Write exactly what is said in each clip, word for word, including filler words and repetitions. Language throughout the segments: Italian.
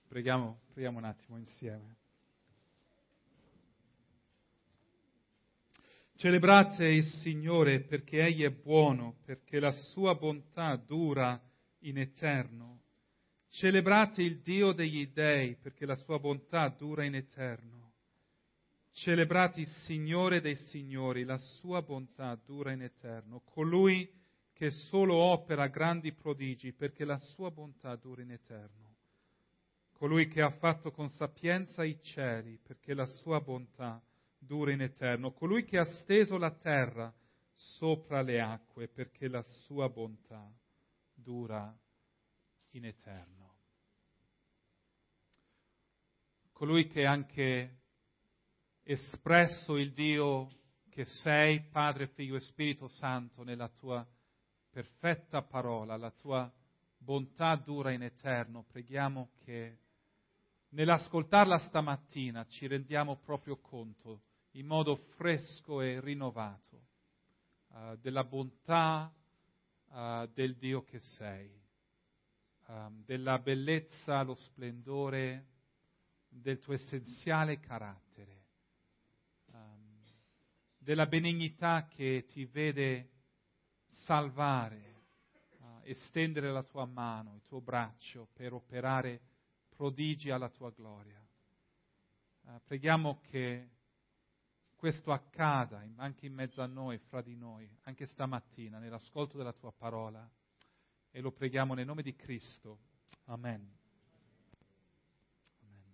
Preghiamo, preghiamo un attimo insieme. Celebrate il Signore perché Egli è buono, perché la sua bontà dura in eterno. Celebrate il Dio degli dei perché la sua bontà dura in eterno. Celebrate il Signore dei Signori, la sua bontà dura in eterno. Colui che solo opera grandi prodigi perché la sua bontà dura in eterno. Colui che ha fatto con sapienza i cieli perché la sua bontà dura in eterno. Colui che ha steso la terra sopra le acque perché la sua bontà dura in eterno. Colui che ha anche espresso il Dio che sei, Padre, Figlio e Spirito Santo, nella tua perfetta parola, la tua bontà dura in eterno. Preghiamo che nell'ascoltarla stamattina ci rendiamo proprio conto, in modo fresco e rinnovato, uh, della bontà uh, del Dio che sei, um, della bellezza, lo splendore del tuo essenziale carattere, um, della benignità che ti vede salvare, uh, estendere la tua mano, il tuo braccio per operare prodigi alla tua gloria. Uh, preghiamo che questo accada anche in mezzo a noi, fra di noi, anche stamattina, nell'ascolto della tua parola, e lo preghiamo nel nome di Cristo. Amen. Amen.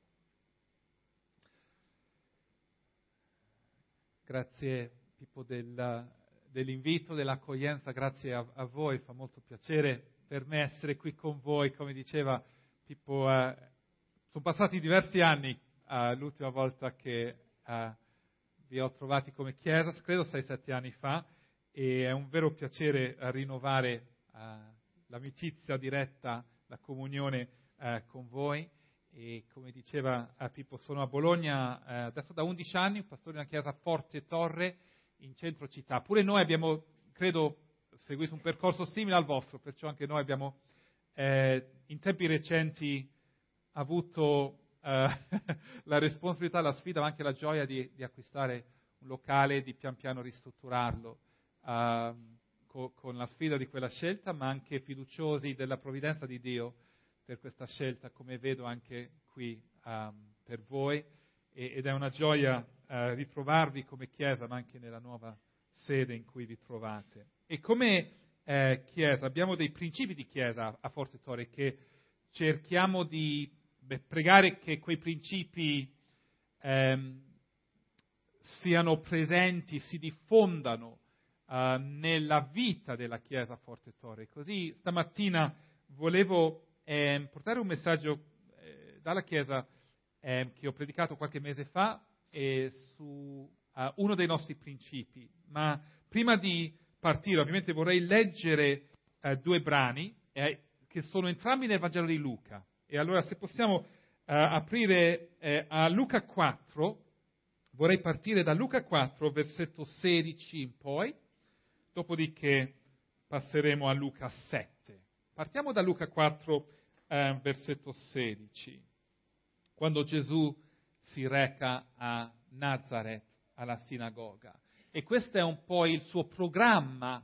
Grazie Pippo del, dell'invito, dell'accoglienza, grazie a, a voi, fa molto piacere per me essere qui con voi, come diceva Pippo. Uh, sono passati diversi anni uh, l'ultima volta che uh, vi ho trovati come chiesa, credo sei sette anni fa, e è un vero piacere uh, rinnovare uh, l'amicizia diretta, la comunione uh, con voi. E come diceva uh, Pippo, sono a Bologna uh, adesso da undici anni, pastore di una chiesa Forte Torre in centro città. Pure noi abbiamo, credo, seguito un percorso simile al vostro, perciò anche noi abbiamo eh, in tempi recenti avuto Uh, la responsabilità, la sfida, ma anche la gioia di, di acquistare un locale e di pian piano ristrutturarlo, uh, co, con la sfida di quella scelta, ma anche fiduciosi della provvidenza di Dio per questa scelta, come vedo anche qui um, per voi, e, ed è una gioia uh, ritrovarvi come Chiesa, ma anche nella nuova sede in cui vi trovate. E come eh, Chiesa abbiamo dei principi di Chiesa a Forte Torre che cerchiamo di Beh, pregare che quei principi ehm, siano presenti, si diffondano uh, nella vita della Chiesa Forte Torre. Così stamattina volevo eh, portare un messaggio eh, dalla Chiesa eh, che ho predicato qualche mese fa eh, su uh, uno dei nostri principi. Ma prima di partire, ovviamente vorrei leggere uh, due brani eh, che sono entrambi nel Vangelo di Luca. E allora se possiamo uh, aprire eh, a Luca quattro, vorrei partire da Luca quattro, versetto sedici in poi, dopodiché passeremo a Luca sette. Partiamo da Luca quattro, eh, versetto sedici, quando Gesù si reca a Nazaret, alla sinagoga. E questo è un po' il suo programma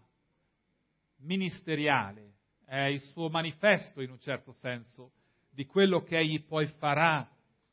ministeriale, è il suo manifesto in un certo senso, di quello che egli poi farà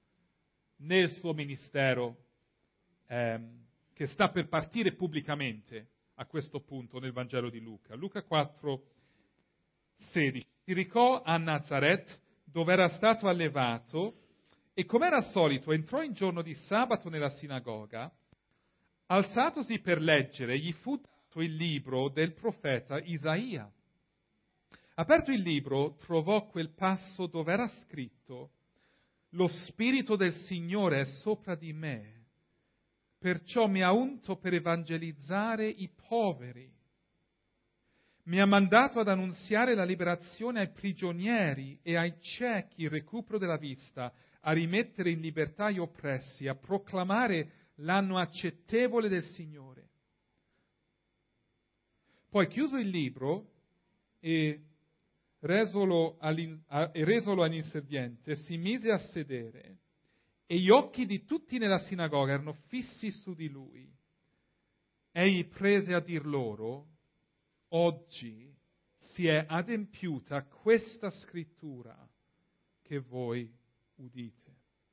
nel suo ministero, ehm, che sta per partire pubblicamente a questo punto nel Vangelo di Luca. Luca quattro, sedici. Si recò a Nazaret, dove era stato allevato, e come era solito entrò in giorno di sabato nella sinagoga. Alzatosi per leggere, gli fu dato il libro del profeta Isaia. Aperto il libro, trovò quel passo dove era scritto: «Lo Spirito del Signore è sopra di me, perciò mi ha unto per evangelizzare i poveri. Mi ha mandato ad annunziare la liberazione ai prigionieri e ai ciechi il recupero della vista, a rimettere in libertà gli oppressi, a proclamare l'anno accettevole del Signore». Poi chiuso il libro e resolo all'in, a, e resolo all'inserviente, si mise a sedere, e gli occhi di tutti nella sinagoga erano fissi su di lui. Egli prese a dir loro: oggi si è adempiuta questa scrittura che voi udite.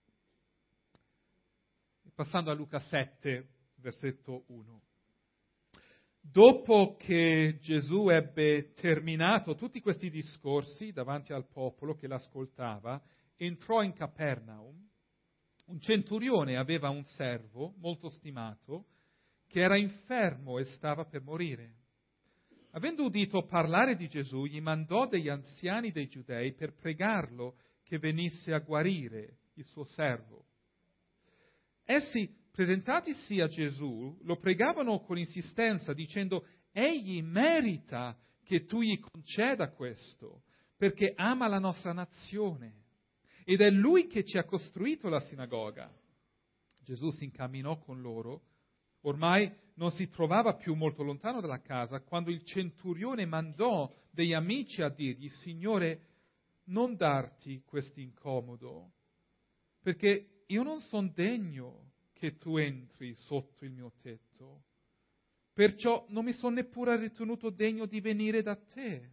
Passando a Luca sette, versetto uno. Dopo che Gesù ebbe terminato tutti questi discorsi davanti al popolo che l'ascoltava, entrò in Capernaum. Un centurione aveva un servo molto stimato che era infermo e stava per morire. Avendo udito parlare di Gesù, gli mandò degli anziani dei Giudei per pregarlo che venisse a guarire il suo servo. Essi, presentatisi a Gesù, lo pregavano con insistenza, dicendo: egli merita che tu gli conceda questo, perché ama la nostra nazione, ed è lui che ci ha costruito la sinagoga. Gesù si incamminò con loro. Ormai non si trovava più molto lontano dalla casa, quando il centurione mandò degli amici a dirgli: Signore, non darti quest'incomodo, perché io non sono degno che tu entri sotto il mio tetto, perciò non mi sono neppure ritenuto degno di venire da te.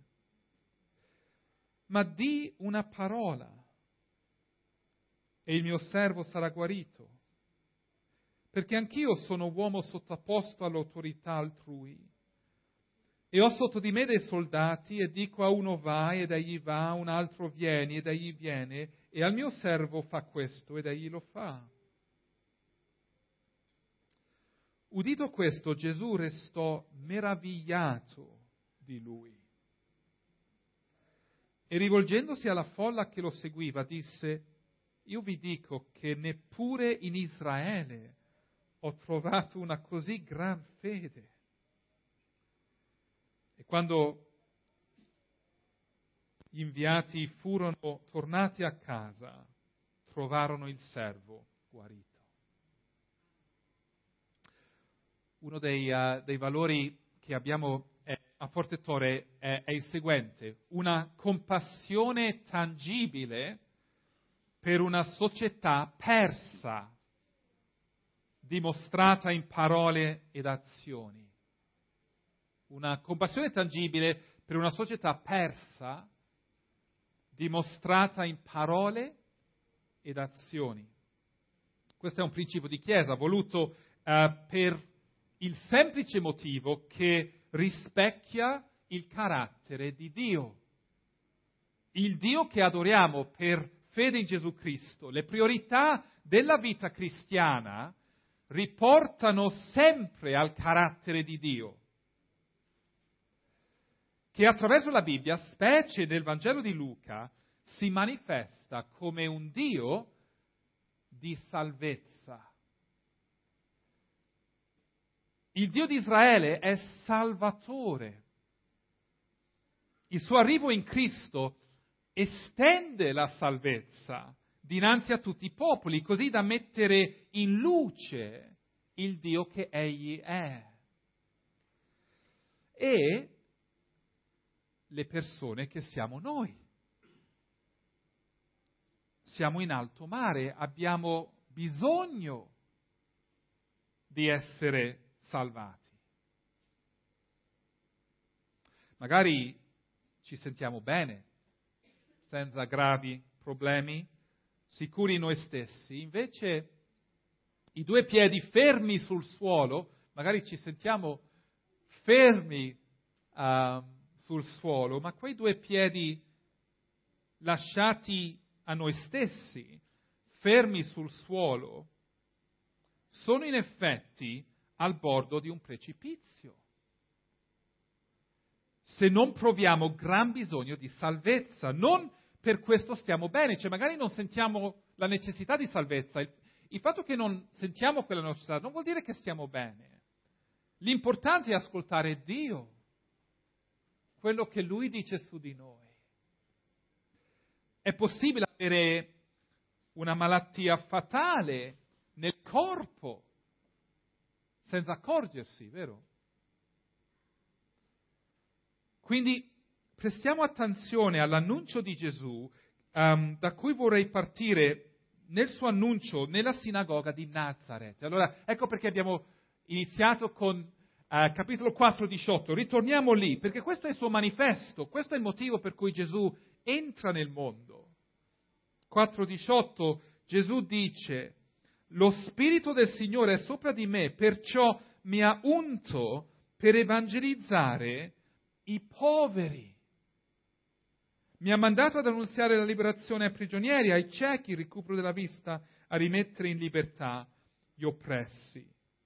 Ma di una parola e il mio servo sarà guarito, perché anch'io sono uomo sottoposto all'autorità altrui, e ho sotto di me dei soldati, e dico a uno vai ed egli va, a un altro vieni ed egli viene, e al mio servo fa questo ed egli lo fa. Udito questo, Gesù restò meravigliato di lui. E rivolgendosi alla folla che lo seguiva, disse: io vi dico che neppure in Israele ho trovato una così gran fede. E quando gli inviati furono tornati a casa, trovarono il servo guarito. Uno dei, uh, dei valori che abbiamo eh, a Fortitore è, è il seguente: una compassione tangibile per una società persa, dimostrata in parole ed azioni. Una compassione tangibile per una società persa, dimostrata in parole ed azioni. Questo è un principio di Chiesa voluto uh, per il semplice motivo che rispecchia il carattere di Dio. Il Dio che adoriamo per fede in Gesù Cristo. Le priorità della vita cristiana riportano sempre al carattere di Dio, che attraverso la Bibbia, specie nel Vangelo di Luca, si manifesta come un Dio di salvezza. Il Dio di Israele è salvatore. Il suo arrivo in Cristo estende la salvezza dinanzi a tutti i popoli, così da mettere in luce il Dio che Egli è. E le persone che siamo noi. Siamo in alto mare, abbiamo bisogno di essere salvati. Magari ci sentiamo bene, senza gravi problemi, sicuri noi stessi, invece i due piedi fermi sul suolo, magari ci sentiamo fermi uh, sul suolo, ma quei due piedi lasciati a noi stessi, fermi sul suolo, sono in effetti al bordo di un precipizio. Se non proviamo gran bisogno di salvezza, non per questo stiamo bene, cioè magari non sentiamo la necessità di salvezza. Il, il fatto che non sentiamo quella necessità non vuol dire che stiamo bene. L'importante è ascoltare Dio, quello che Lui dice su di noi. È possibile avere una malattia fatale nel corpo senza accorgersi, vero? Quindi prestiamo attenzione all'annuncio di Gesù, um, da cui vorrei partire nel suo annuncio nella sinagoga di Nazareth. Allora, ecco perché abbiamo iniziato con uh, capitolo quattro, diciotto. Ritorniamo lì, perché questo è il suo manifesto, questo è il motivo per cui Gesù entra nel mondo. quattro diciotto, Gesù dice: lo Spirito del Signore è sopra di me, perciò mi ha unto per evangelizzare i poveri. Mi ha mandato ad annunziare la liberazione ai prigionieri, ai ciechi, il recupero della vista, a rimettere in libertà gli oppressi.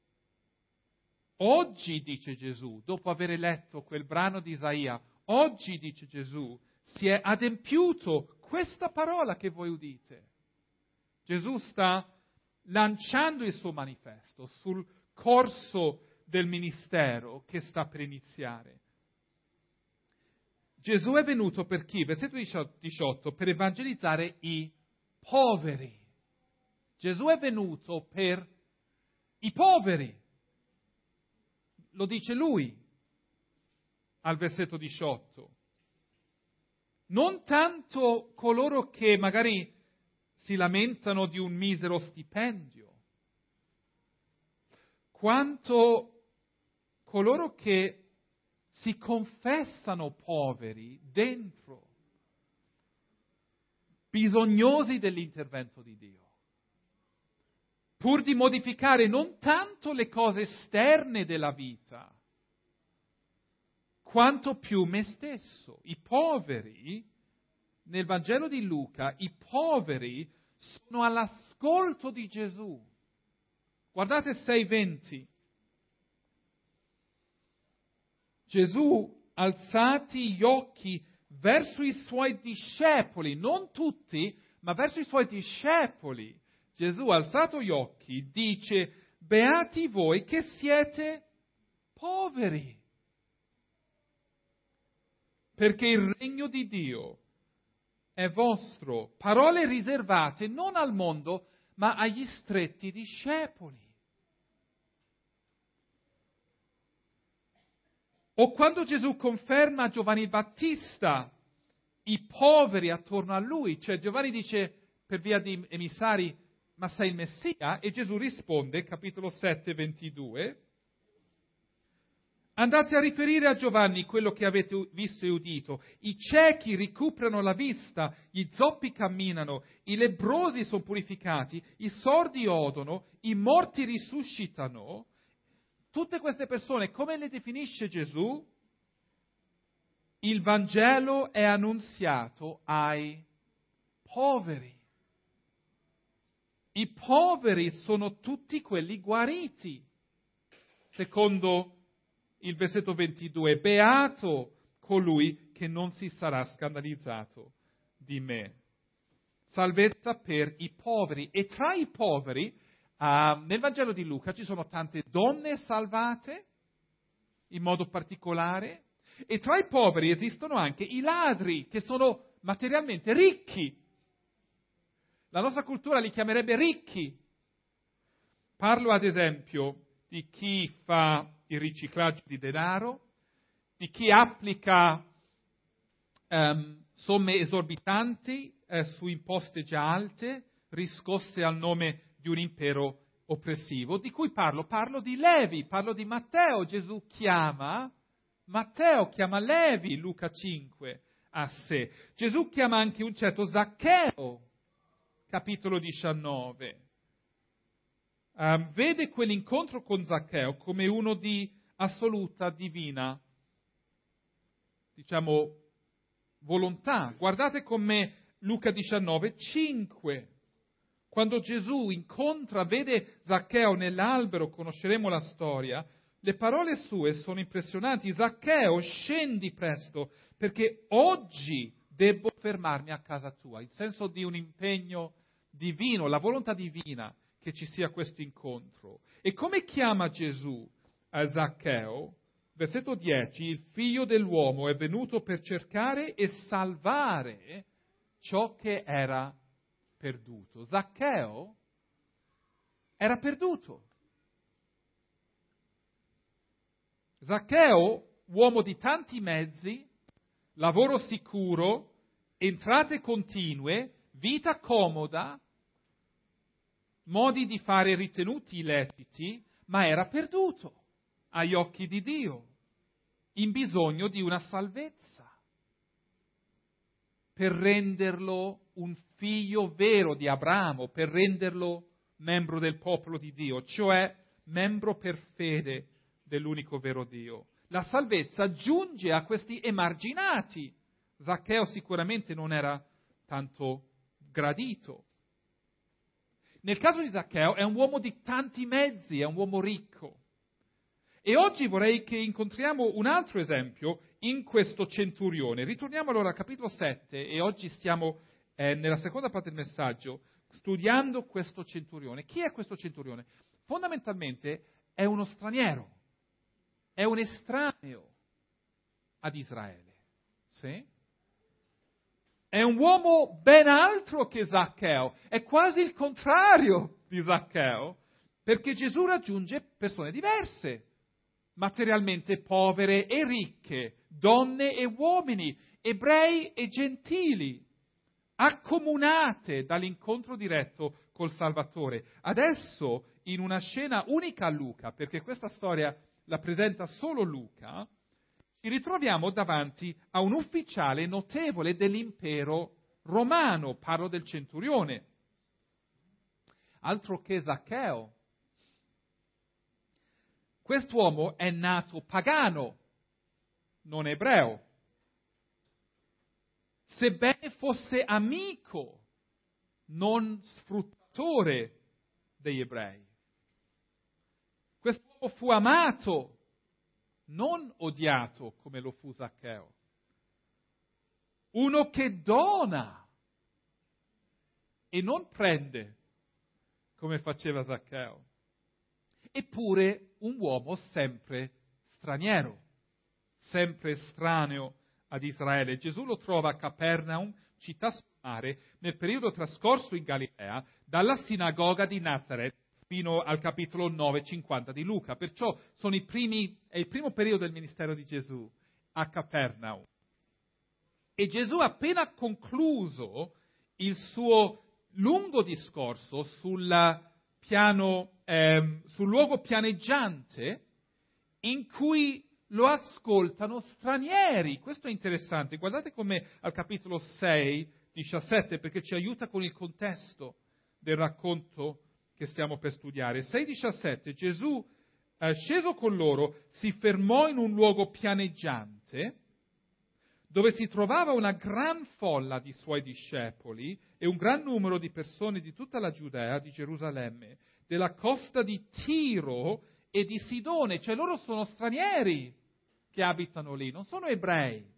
Oggi, dice Gesù, dopo aver letto quel brano di Isaia, oggi, dice Gesù, si è adempiuto questa parola che voi udite. Gesù sta lanciando il suo manifesto sul corso del ministero che sta per iniziare. Gesù è venuto per chi? Versetto diciotto, per evangelizzare i poveri. Gesù è venuto per i poveri. Lo dice lui al versetto diciotto. Non tanto coloro che magari si lamentano di un misero stipendio, quanto coloro che si confessano poveri dentro, bisognosi dell'intervento di Dio, pur di modificare non tanto le cose esterne della vita, quanto più me stesso. I poveri, nel Vangelo di Luca, i poveri sono all'ascolto di Gesù. Guardate sei venti. Gesù, alzati gli occhi verso i suoi discepoli, non tutti, ma verso i suoi discepoli, Gesù, alzato gli occhi, dice: beati voi che siete poveri, perché il regno di Dio è vostro. Parole riservate non al mondo, ma agli stretti discepoli. O quando Gesù conferma a Giovanni Battista i poveri attorno a lui, cioè Giovanni dice per via di emissari: ma sei il Messia? E Gesù risponde, capitolo sette, ventidue, andate a riferire a Giovanni quello che avete visto e udito. I ciechi recuperano la vista, gli zoppi camminano, i lebbrosi sono purificati, i sordi odono, i morti risuscitano. Tutte queste persone, come le definisce Gesù? Il Vangelo è annunziato ai poveri. I poveri sono tutti quelli guariti. Secondo il versetto ventidue, beato colui che non si sarà scandalizzato di me. Salvezza per i poveri. E tra i poveri, uh, nel Vangelo di Luca ci sono tante donne salvate, in modo particolare, e tra i poveri esistono anche i ladri, che sono materialmente ricchi. La nostra cultura li chiamerebbe ricchi. Parlo ad esempio di chi fa il riciclaggio di denaro, di chi applica um, somme esorbitanti eh, su imposte già alte, riscosse al nome di un impero oppressivo. Di cui parlo? Parlo di Levi, parlo di Matteo. Gesù chiama, Matteo chiama Levi, Luca cinque, a sé. Gesù chiama anche un certo Zaccheo, capitolo diciannove. Um, vede quell'incontro con Zaccheo come uno di assoluta divina, diciamo, volontà. Guardate con me Luca diciannove, cinque. Quando Gesù incontra, vede Zaccheo nell'albero, conosceremo la storia, le parole sue sono impressionanti. Zaccheo, scendi presto, perché oggi devo fermarmi a casa tua. Il senso di un impegno divino, la volontà divina che ci sia questo incontro. E come chiama Gesù a Zaccheo? Versetto dieci, il figlio dell'uomo è venuto per cercare e salvare ciò che era perduto. Zaccheo era perduto. Zaccheo, uomo di tanti mezzi, lavoro sicuro, entrate continue, vita comoda, modi di fare ritenuti illeciti, ma era perduto agli occhi di Dio, in bisogno di una salvezza, per renderlo un figlio vero di Abramo, per renderlo membro del popolo di Dio, cioè membro per fede dell'unico vero Dio. La salvezza giunge a questi emarginati. Zaccheo sicuramente non era tanto gradito. Nel caso di Zaccheo è un uomo di tanti mezzi, è un uomo ricco. E oggi vorrei che incontriamo un altro esempio in questo centurione. Ritorniamo allora al capitolo sette e oggi stiamo eh, nella seconda parte del messaggio studiando questo centurione. Chi è questo centurione? Fondamentalmente è uno straniero, è un estraneo ad Israele. Sì? È un uomo ben altro che Zaccheo, è quasi il contrario di Zaccheo, perché Gesù raggiunge persone diverse, materialmente povere e ricche, donne e uomini, ebrei e gentili, accomunate dall'incontro diretto col Salvatore. Adesso, in una scena unica a Luca, perché questa storia la presenta solo Luca, ci ritroviamo davanti a un ufficiale notevole dell'impero romano, parlo del centurione, altro che Zaccheo. Quest'uomo è nato pagano, non ebreo, sebbene fosse amico, non sfruttatore degli ebrei. Quest'uomo fu amato, non odiato come lo fu Zaccheo. Uno che dona e non prende come faceva Zaccheo. Eppure un uomo sempre straniero, sempre estraneo ad Israele. Gesù lo trova a Capernaum, città sul mare, nel periodo trascorso in Galilea, dalla sinagoga di Nazaret fino al capitolo nove cinquanta di Luca. Perciò sono i primi, è il primo periodo del ministero di Gesù a Capernaum. E Gesù, appena concluso il suo lungo discorso sul piano, eh, sul luogo pianeggiante, in cui lo ascoltano stranieri. Questo è interessante. Guardate come al capitolo sei, diciassette, perché ci aiuta con il contesto del racconto che stiamo per studiare. sei diciassette, Gesù, eh, sceso con loro, si fermò in un luogo pianeggiante, dove si trovava una gran folla di suoi discepoli e un gran numero di persone di tutta la Giudea, di Gerusalemme, della costa di Tiro e di Sidone, cioè loro sono stranieri che abitano lì, non sono ebrei,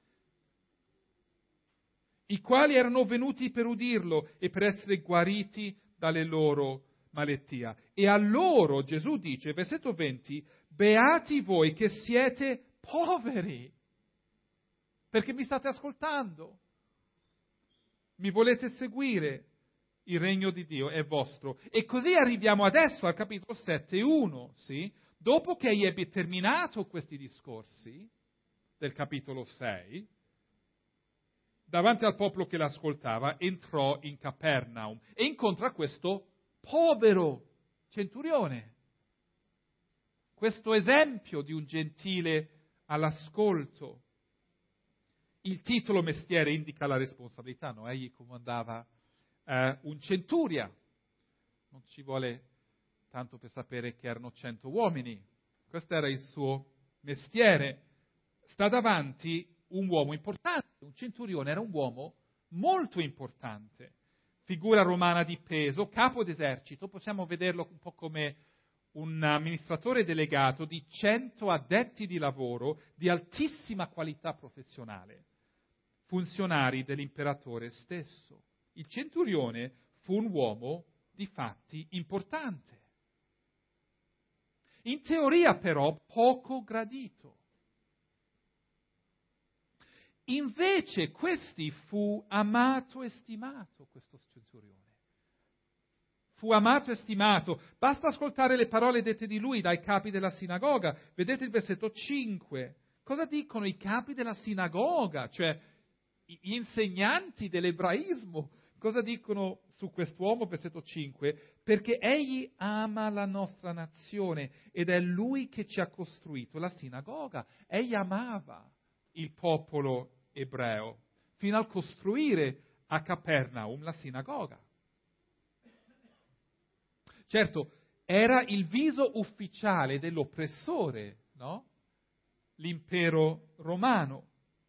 i quali erano venuti per udirlo e per essere guariti dalle loro malattie. E a loro Gesù dice, versetto venti, beati voi che siete poveri, perché mi state ascoltando, mi volete seguire, il regno di Dio è vostro. E così arriviamo adesso al capitolo sette, uno, sì? Dopo che egli ebbe terminato questi discorsi del capitolo sei, davanti al popolo che l'ascoltava, entrò in Capernaum e incontra questo povero centurione, questo esempio di un gentile all'ascolto. Il titolo mestiere indica la responsabilità, no? Egli comandava eh, un centuria, non ci vuole tanto per sapere che erano cento uomini, questo era il suo mestiere. Sta davanti un uomo importante, un centurione era un uomo molto importante, figura romana di peso, capo d'esercito, possiamo vederlo un po' come un amministratore delegato di cento addetti di lavoro di altissima qualità professionale, funzionari dell'imperatore stesso. Il centurione fu un uomo di fatti importante, in teoria però poco gradito. Invece questi fu amato e stimato, questo centurione. Fu amato e stimato. Basta ascoltare le parole dette di lui dai capi della sinagoga. Vedete il versetto cinque. cosa dicono i capi della sinagoga, cioè gli insegnanti dell'ebraismo? Cosa dicono su quest'uomo, versetto cinque? Perché egli ama la nostra nazione ed è lui che ci ha costruito la sinagoga. Egli amava il popolo ebreo fino a costruire a Capernaum la sinagoga. Certo, era il viso ufficiale dell'oppressore, no? L'impero romano.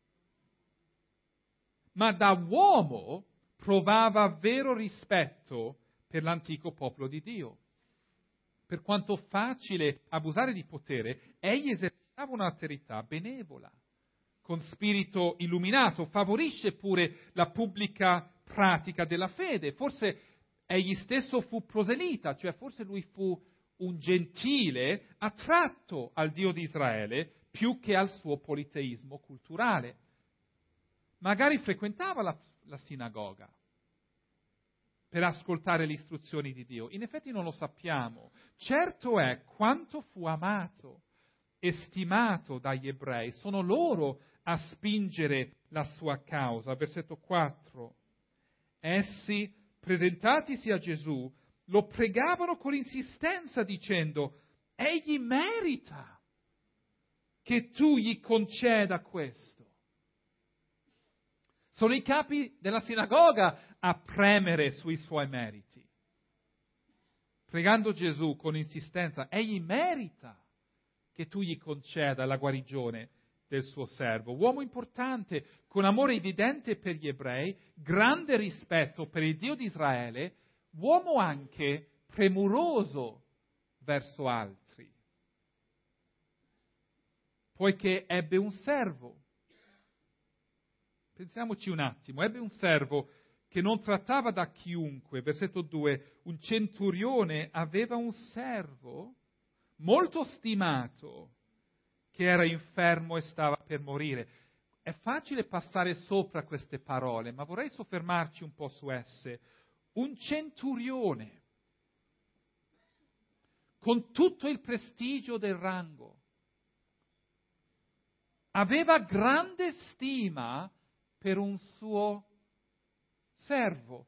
Ma da uomo provava vero rispetto per l'antico popolo di Dio. Per quanto facile abusare di potere, egli esercitava un'alterità benevola, con spirito illuminato, favorisce pure la pubblica pratica della fede. Forse egli stesso fu proselita, cioè forse lui fu un gentile attratto al Dio di Israele più che al suo politeismo culturale. Magari frequentava la, la sinagoga per ascoltare le istruzioni di Dio. In effetti non lo sappiamo. Certo è quanto fu amato e stimato dagli ebrei. Sono loro a spingere la sua causa. Versetto quattro. Essi, presentatisi a Gesù, lo pregavano con insistenza dicendo: egli merita che tu gli conceda questo. Sono i capi della sinagoga a premere sui suoi meriti, pregando Gesù con insistenza: egli merita che tu gli conceda la guarigione del suo servo. Uomo importante, con amore evidente per gli ebrei, grande rispetto per il Dio di Israele, uomo anche premuroso verso altri, poiché ebbe un servo. Pensiamoci un attimo, ebbe un servo che non trattava da chiunque. Versetto due, un centurione aveva un servo molto stimato che era infermo e stava per morire. È facile passare sopra queste parole, ma vorrei soffermarci un po' su esse. Un centurione, con tutto il prestigio del rango, aveva grande stima per un suo servo.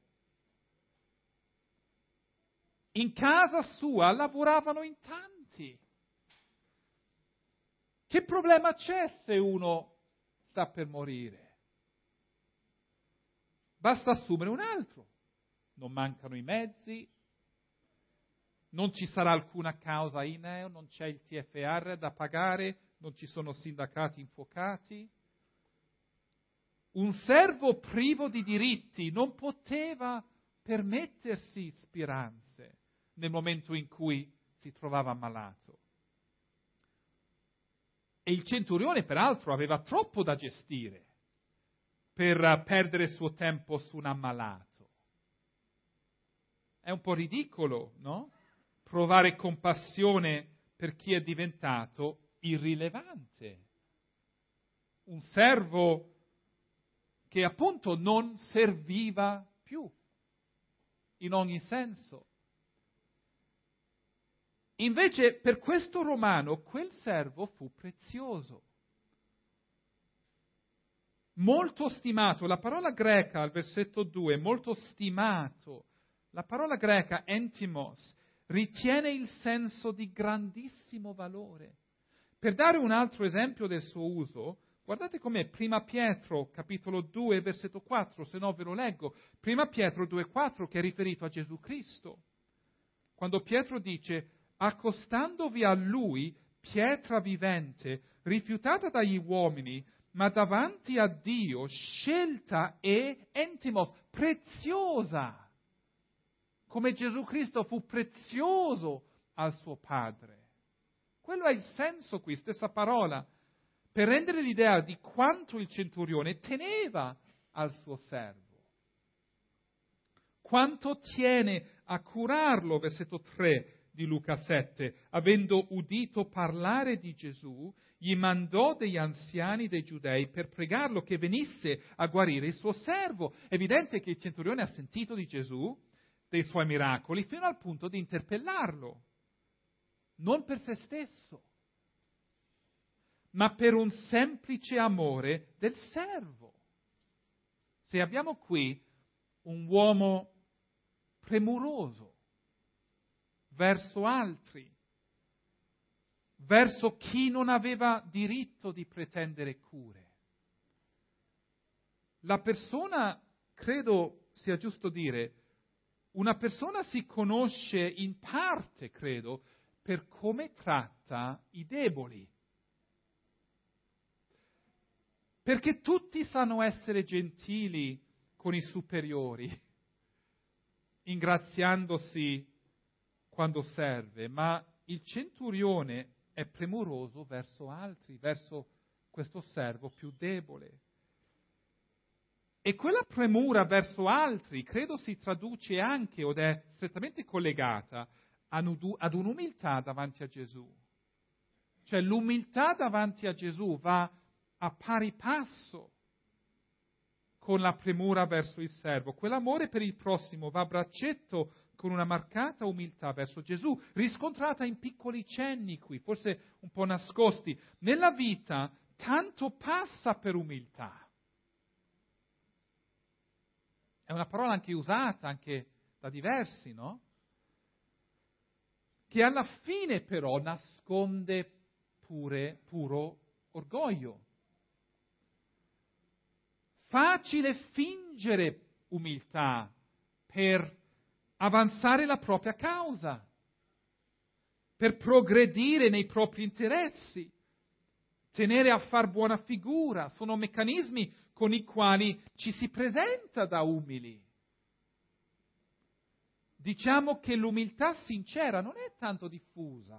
In casa sua lavoravano in tanti. Che problema c'è se uno sta per morire? Basta assumere un altro. Non mancano i mezzi, non ci sarà alcuna causa I N E O, non c'è il T F R da pagare, non ci sono sindacati infuocati. Un servo privo di diritti non poteva permettersi speranze nel momento in cui si trovava ammalato. E il centurione, peraltro, aveva troppo da gestire per perdere il suo tempo su un ammalato. È un po' ridicolo, no? Provare compassione per chi è diventato irrilevante. Un servo che appunto non serviva più, in ogni senso. Invece per questo romano quel servo fu prezioso, molto stimato. La parola greca al versetto due, molto stimato, la parola greca entimos, ritiene il senso di grandissimo valore. Per dare un altro esempio del suo uso, guardate com'è Prima Pietro, capitolo due, versetto quattro, se no ve lo leggo. Prima Pietro due, quattro, che è riferito a Gesù Cristo. Quando Pietro dice: accostandovi a Lui, pietra vivente, rifiutata dagli uomini, ma davanti a Dio, scelta e entimos, preziosa, come Gesù Cristo fu prezioso al suo Padre. Quello è il senso qui, stessa parola, per rendere l'idea di quanto il centurione teneva al suo servo. Quanto tiene a curarlo, versetto tre di Luca sette. Avendo udito parlare di Gesù, gli mandò degli anziani dei giudei per pregarlo che venisse a guarire il suo servo. È evidente che il centurione ha sentito di Gesù, dei suoi miracoli, fino al punto di interpellarlo. Non per se stesso, ma per un semplice amore del servo. Se abbiamo qui un uomo premuroso verso altri, verso chi non aveva diritto di pretendere cure. La persona, credo sia giusto dire, una persona si conosce in parte, credo, per come tratta i deboli. Perché tutti sanno essere gentili con i superiori, ingraziandosi quando serve, ma il centurione è premuroso verso altri, verso questo servo più debole. E quella premura verso altri credo si traduce anche, od è strettamente collegata, ad un'umiltà davanti a Gesù. Cioè l'umiltà davanti a Gesù va a pari passo con la premura verso il servo. Quell'amore per il prossimo va a braccetto con una marcata umiltà verso Gesù, riscontrata in piccoli cenni qui, forse un po' nascosti. Nella vita tanto passa per umiltà. È una parola anche usata, anche da diversi, no? Che alla fine però nasconde pure puro orgoglio. Facile fingere umiltà per avanzare la propria causa, per progredire nei propri interessi, tenere a far buona figura. Sono meccanismi con i quali ci si presenta da umili. Diciamo che l'umiltà sincera non è tanto diffusa,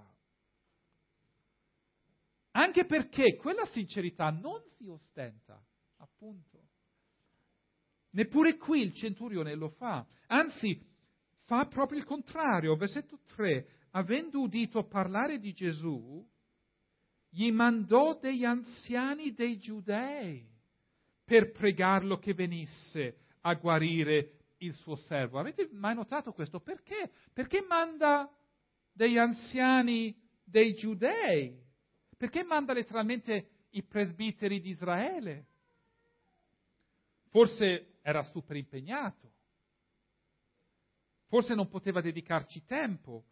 anche perché quella sincerità non si ostenta, appunto. Neppure qui il centurione lo fa, anzi fa proprio il contrario. Versetto tre, avendo udito parlare di Gesù, gli mandò degli anziani dei Giudei per pregarlo che venisse a guarire il suo servo. Avete mai notato questo? Perché? Perché manda degli anziani dei Giudei? Perché manda letteralmente i presbiteri di Israele? Forse era super impegnato. Forse non poteva dedicarci tempo.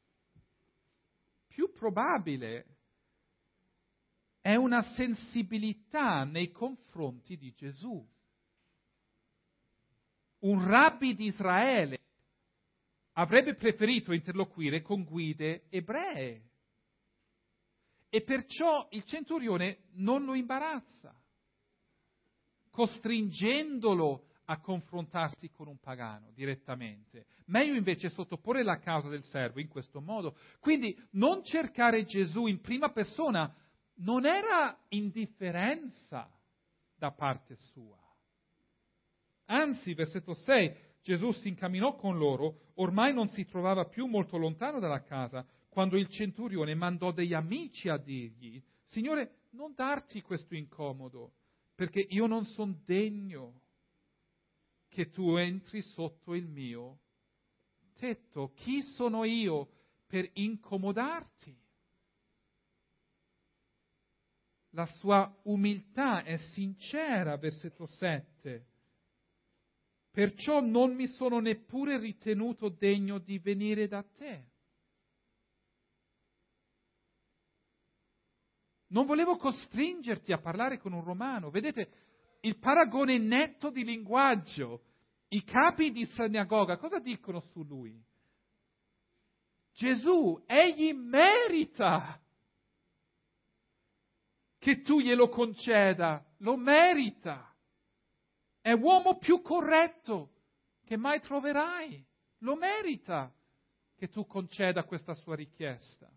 Più probabile è una sensibilità nei confronti di Gesù. Un rabbi di Israele avrebbe preferito interloquire con guide ebree e perciò il centurione non lo imbarazza, costringendolo a confrontarsi con un pagano direttamente. Meglio invece sottoporre la causa del servo in questo modo. Quindi non cercare Gesù in prima persona non era indifferenza da parte sua. Anzi, versetto sei, Gesù si incamminò con loro, ormai non si trovava più molto lontano dalla casa, quando il centurione mandò degli amici a dirgli: Signore, non darti questo incomodo, perché io non sono degno che tu entri sotto il mio tetto. Chi sono io per incomodarti? La sua umiltà è sincera, versetto sette. Perciò non mi sono neppure ritenuto degno di venire da te. Non volevo costringerti a parlare con un romano. Vedete, il paragone netto di linguaggio. I capi di sinagoga cosa dicono su lui? Gesù, egli merita che tu glielo conceda, lo merita. È l'uomo più corretto che mai troverai, lo merita che tu conceda questa sua richiesta.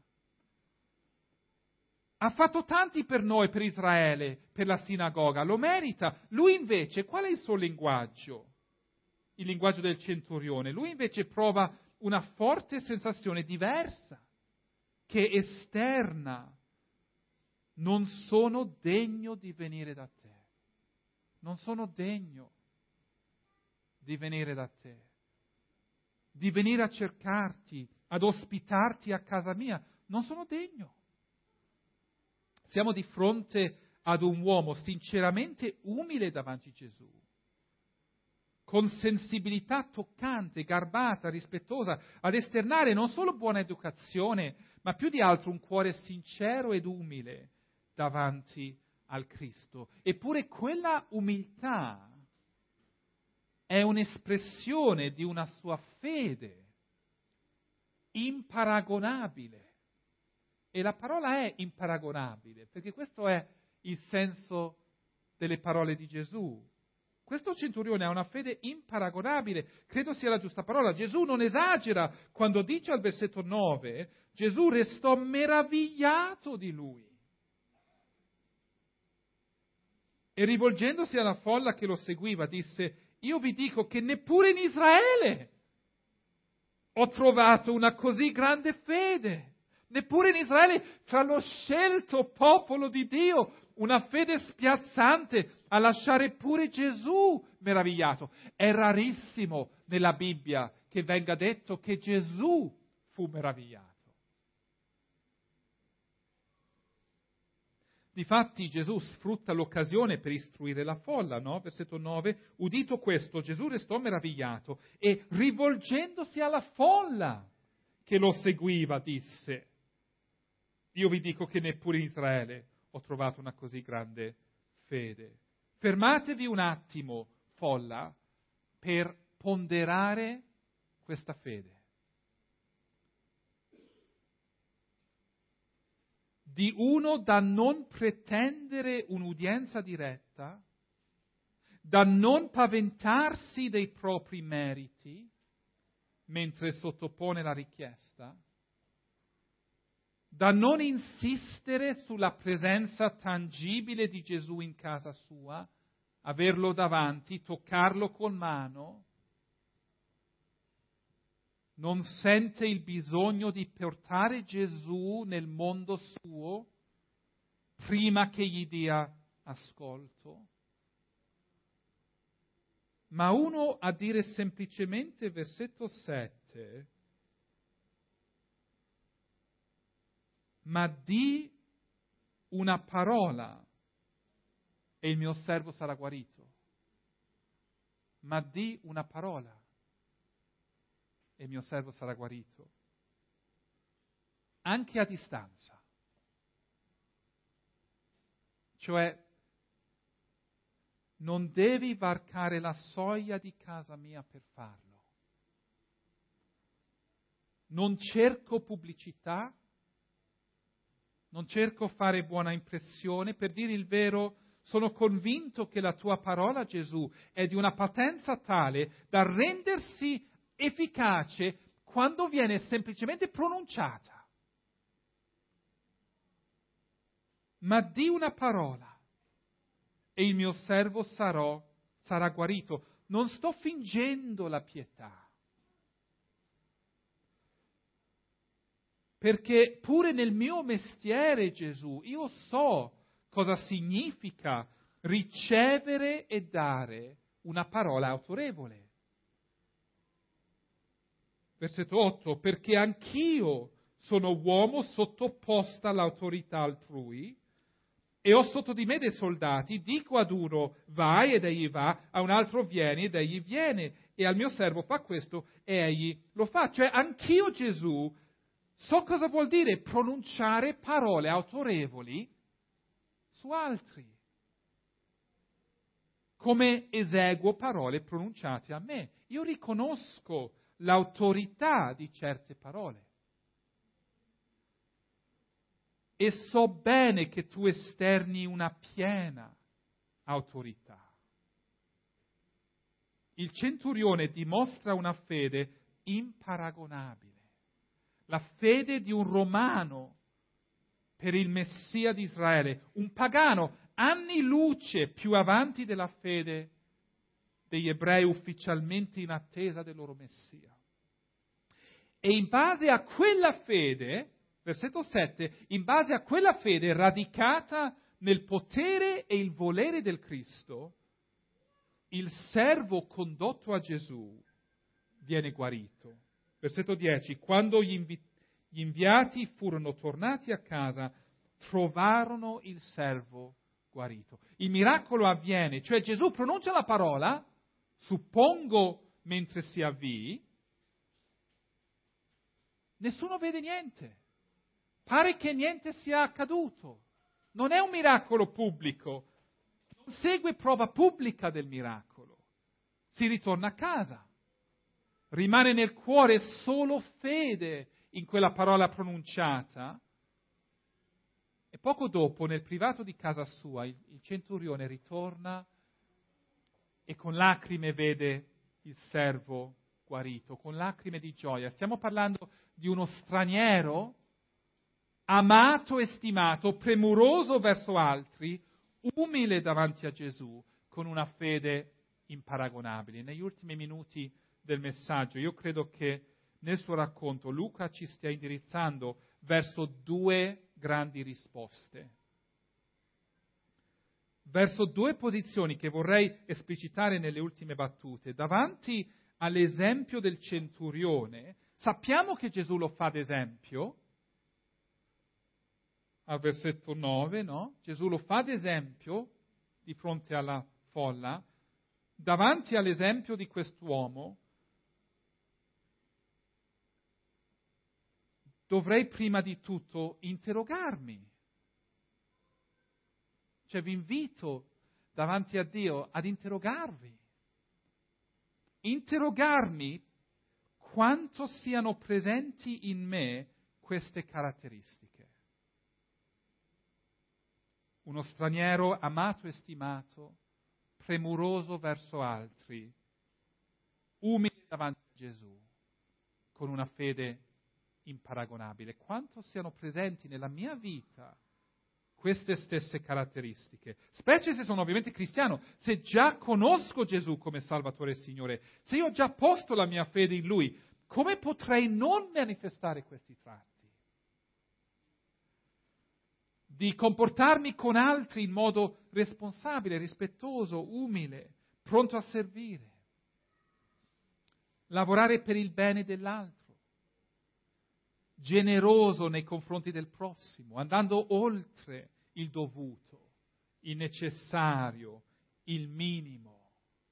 Ha fatto tanti per noi, per Israele, per la sinagoga, lo merita. Lui invece, qual è il suo linguaggio? Il linguaggio del centurione. Lui invece prova una forte sensazione diversa, che esterna. Non sono degno di venire da te. Non sono degno di venire da te, di venire a cercarti, ad ospitarti a casa mia. Non sono degno. Siamo di fronte ad un uomo sinceramente umile davanti a Gesù, con sensibilità toccante, garbata, rispettosa, ad esternare non solo buona educazione, ma più di altro un cuore sincero ed umile davanti al Cristo. Eppure quella umiltà è un'espressione di una sua fede imparagonabile. E la parola è imparagonabile, perché questo è il senso delle parole di Gesù. Questo centurione ha una fede imparagonabile, credo sia la giusta parola. Gesù non esagera quando dice al versetto nove, Gesù restò meravigliato di lui. E rivolgendosi alla folla che lo seguiva, disse, io vi dico che neppure in Israele ho trovato una così grande fede. Neppure in Israele, tra lo scelto popolo di Dio, una fede spiazzante a lasciare pure Gesù meravigliato. È rarissimo nella Bibbia che venga detto che Gesù fu meravigliato. Difatti Gesù sfrutta l'occasione per istruire la folla, no? Versetto nove, udito questo, Gesù restò meravigliato e rivolgendosi alla folla che lo seguiva disse, io vi dico che neppure in Israele ho trovato una così grande fede. Fermatevi un attimo, folla, per ponderare questa fede. Di uno da non pretendere un'udienza diretta, da non paventarsi dei propri meriti, mentre sottopone la richiesta, da non insistere sulla presenza tangibile di Gesù in casa sua, averlo davanti, toccarlo con mano, non sente il bisogno di portare Gesù nel mondo suo prima che gli dia ascolto. Ma uno a dire semplicemente, versetto sette, ma di una parola e il mio servo sarà guarito. Ma di una parola e il mio servo sarà guarito. Anche a distanza. Cioè, non devi varcare la soglia di casa mia per farlo. Non cerco pubblicità, non cerco fare buona impressione, per dire il vero, sono convinto che la tua parola, Gesù, è di una potenza tale da rendersi efficace quando viene semplicemente pronunciata. Ma di una parola e il mio servo sarò, sarà guarito. Non sto fingendo la pietà. Perché pure nel mio mestiere, Gesù, io so cosa significa ricevere e dare una parola autorevole. Versetto otto, perché anch'io sono uomo sottoposta all'autorità altrui e ho sotto di me dei soldati, dico ad uno vai ed egli va, a un altro vieni ed egli viene, e al mio servo fa questo e egli lo fa. Cioè anch'io, Gesù, so cosa vuol dire pronunciare parole autorevoli su altri, come eseguo parole pronunciate a me. Io riconosco l'autorità di certe parole. E so bene che tu esterni una piena autorità. Il centurione dimostra una fede imparagonabile. La fede di un romano per il Messia di Israele, un pagano, anni luce più avanti della fede degli ebrei ufficialmente in attesa del loro Messia. E in base a quella fede, versetto sette, in base a quella fede radicata nel potere e il volere del Cristo, il servo condotto a Gesù viene guarito. Versetto dieci, quando gli, invi- gli inviati furono tornati a casa, trovarono il servo guarito. Il miracolo avviene, cioè Gesù pronuncia la parola, suppongo mentre si avvii, nessuno vede niente. Pare che niente sia accaduto. Non è un miracolo pubblico. Non segue prova pubblica del miracolo. Si ritorna a casa. Rimane nel cuore solo fede in quella parola pronunciata. E poco dopo, nel privato di casa sua, il, il centurione ritorna e con lacrime vede il servo guarito, con lacrime di gioia. Stiamo parlando di uno straniero amato e stimato, premuroso verso altri, umile davanti a Gesù, con una fede imparagonabile. Negli ultimi minuti del messaggio, io credo che nel suo racconto Luca ci stia indirizzando verso due grandi risposte, verso due posizioni che vorrei esplicitare nelle ultime battute. Davanti all'esempio del centurione, sappiamo che Gesù lo fa ad esempio, al versetto nove, no? Gesù lo fa ad esempio di fronte alla folla. Davanti all'esempio di quest'uomo dovrei prima di tutto interrogarmi. Cioè vi invito davanti a Dio ad interrogarvi. Interrogarmi quanto siano presenti in me queste caratteristiche. Uno straniero amato e stimato, premuroso verso altri, umile davanti a Gesù, con una fede imparagonabile. Quanto siano presenti nella mia vita queste stesse caratteristiche, specie se sono ovviamente cristiano, se già conosco Gesù come Salvatore e Signore, se io ho già posto la mia fede in Lui, come potrei non manifestare questi tratti? Di comportarmi con altri in modo responsabile, rispettoso, umile, pronto a servire, lavorare per il bene dell'altro, generoso nei confronti del prossimo, andando oltre il dovuto, il necessario, il minimo.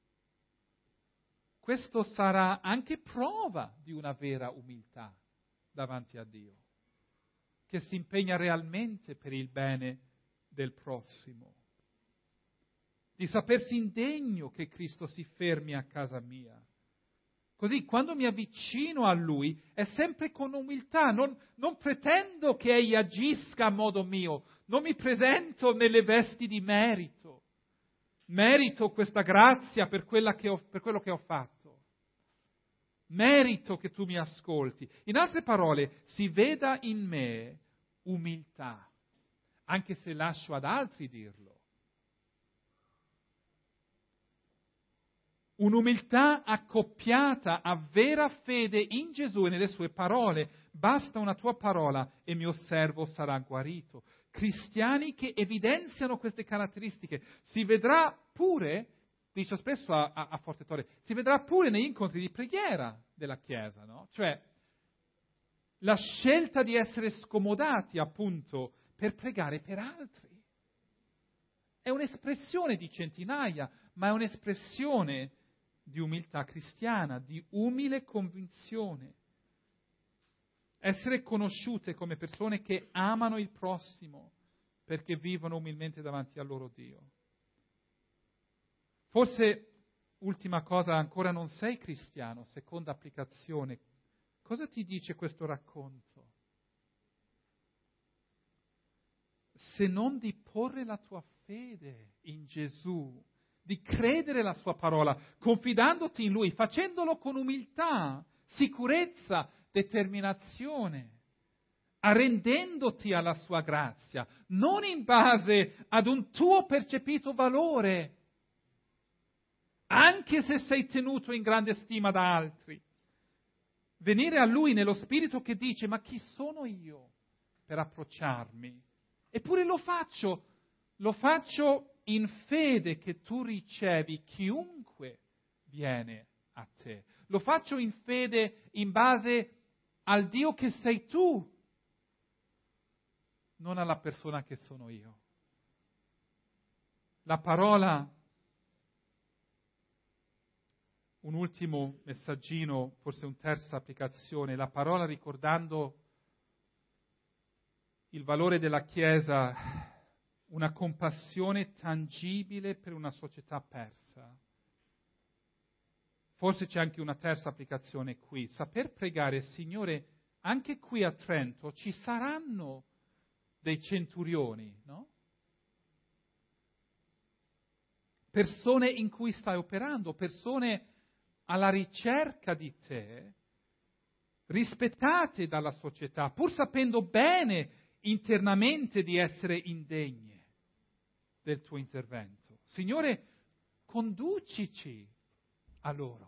Questo sarà anche prova di una vera umiltà davanti a Dio, che si impegna realmente per il bene del prossimo, di sapersi indegno che Cristo si fermi a casa mia. Così quando mi avvicino a Lui è sempre con umiltà, non, non pretendo che Egli agisca a modo mio, non mi presento nelle vesti di merito, merito questa grazia per, quella che ho, per quello che ho fatto, merito che tu mi ascolti. In altre parole, si veda in me umiltà, anche se lascio ad altri dirlo. Un'umiltà accoppiata a vera fede in Gesù e nelle sue parole. Basta una tua parola e mio servo sarà guarito. Cristiani che evidenziano queste caratteristiche. Si vedrà pure, dice spesso a, a, a Forte si vedrà pure negli incontri di preghiera della Chiesa, no? Cioè, la scelta di essere scomodati, appunto, per pregare per altri. È un'espressione di centinaia, ma è un'espressione di umiltà cristiana, di umile convinzione. Essere conosciute come persone che amano il prossimo perché vivono umilmente davanti al loro Dio. Forse, ultima cosa, ancora non sei cristiano, seconda applicazione. Cosa ti dice questo racconto? Se non di porre la tua fede in Gesù, di credere la sua parola, confidandoti in Lui, facendolo con umiltà, sicurezza, determinazione, arrendendoti alla sua grazia, non in base ad un tuo percepito valore, anche se sei tenuto in grande stima da altri. Venire a Lui nello spirito che dice: ma chi sono io per approcciarmi? Eppure lo faccio, lo faccio in fede che tu ricevi chiunque viene a te. Lo faccio in fede in base al Dio che sei tu. non alla persona che sono io. La parola, un ultimo messaggino, forse un terza applicazione, la parola ricordando il valore della Chiesa, una compassione tangibile per una società persa. Forse c'è anche una terza applicazione qui, saper pregare, Signore, anche qui a Trento ci saranno dei centurioni, no? Persone in cui stai operando, persone alla ricerca di te, rispettate dalla società, pur sapendo bene internamente di essere indegne del tuo intervento. Signore, conducici a loro.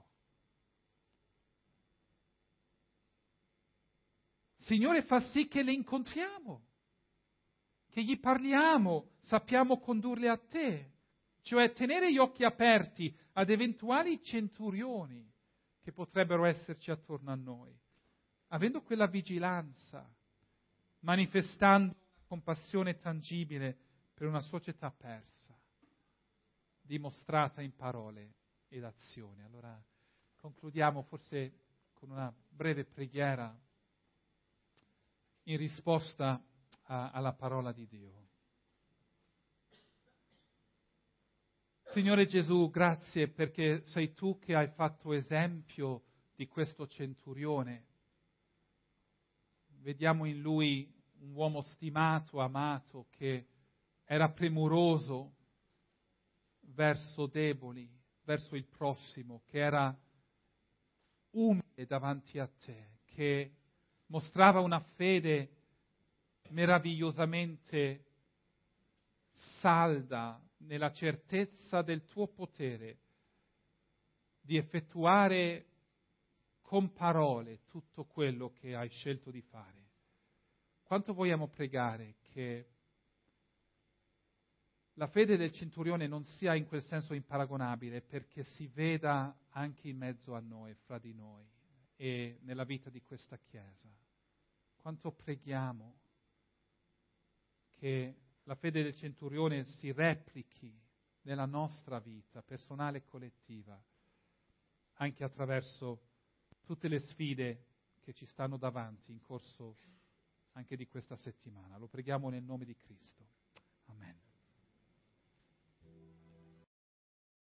Signore, fa sì che le incontriamo, che gli parliamo, sappiamo condurle a te. Cioè tenere gli occhi aperti ad eventuali centurioni che potrebbero esserci attorno a noi, avendo quella vigilanza, manifestando compassione tangibile per una società persa, dimostrata in parole ed azioni. Allora concludiamo forse con una breve preghiera in risposta a, alla parola di Dio. Signore Gesù, grazie perché sei tu che hai fatto esempio di questo centurione. Vediamo in lui un uomo stimato, amato, che era premuroso verso deboli, verso il prossimo, che era umile davanti a te, che mostrava una fede meravigliosamente salda nella certezza del tuo potere di effettuare con parole tutto quello che hai scelto di fare. Quanto vogliamo pregare che la fede del centurione non sia in quel senso imparagonabile, perché si veda anche in mezzo a noi, fra di noi e nella vita di questa Chiesa. Quanto preghiamo che la fede del centurione si replichi nella nostra vita personale e collettiva, anche attraverso tutte le sfide che ci stanno davanti in corso anche di questa settimana. Lo preghiamo nel nome di Cristo. Amen.